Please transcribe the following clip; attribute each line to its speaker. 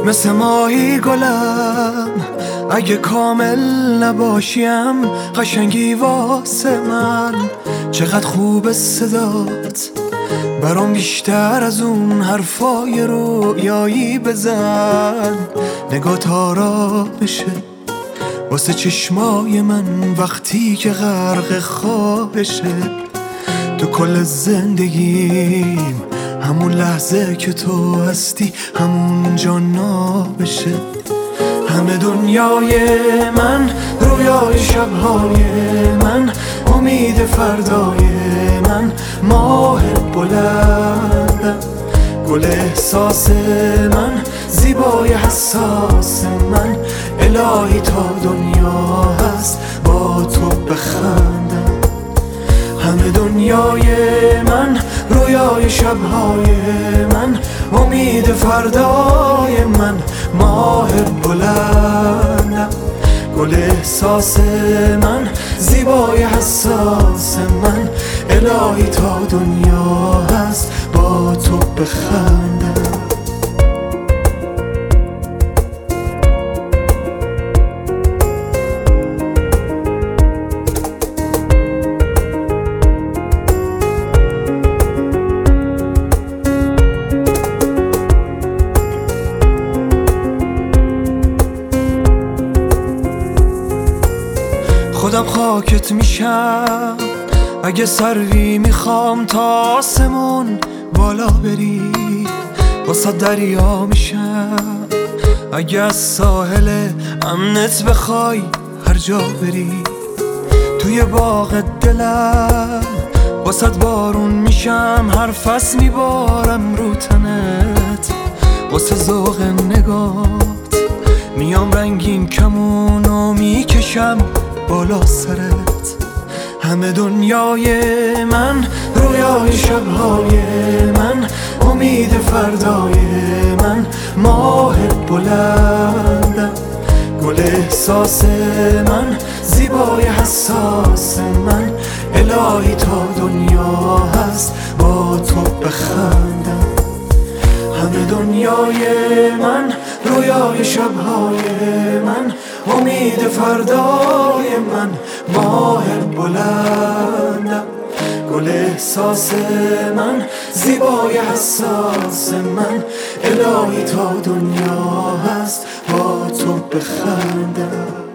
Speaker 1: مثل ماهی گلم اگه کامل نباشیم، قشنگی واسه من چقدر خوب صدات، برام بیشتر از اون حرفای رویایی بزن. نگات آرامشه واسه چشمای من وقتی که غرق خواهشه. تو کل زندگیم همون لحظه که تو هستی همون جا نابشه. همه دنیای من، رویای شبهای من، امید فردای من، ماه بلندم، گل احساس من، زیبای حساس من. الهی تا دنیا هست با تو بخندم. همه دنیای من، رویای شبهای من، امید فردای من، ماه بلندم، گل احساس من، زیبای حساس من. الهی تا دنیا هست با تو بخندم. خودم خاکت میشم اگه سروی میخوام تا آسمون بالا بری. واسه دریا میشم اگه از ساحل امنت بخوای هر جا بری. توی باغ دلم واسه بارون میشم، هر فصل میبارم رو تنت. واسه ذوق نگات میام رنگین کمونو میکشم بالا سرت. همه دنیای من، رویای شبهای من، امید فردای من، ماه بلندم، گل احساس من، زیبای حساس من. الهی تا دنیا هست با تو بخندم. همه دنیای من، رویای شبهای من، امید فردای من، ماه بلندم، گل احساس من، زیبای حساس من. الهی تا دنیا هست با تو بخندم.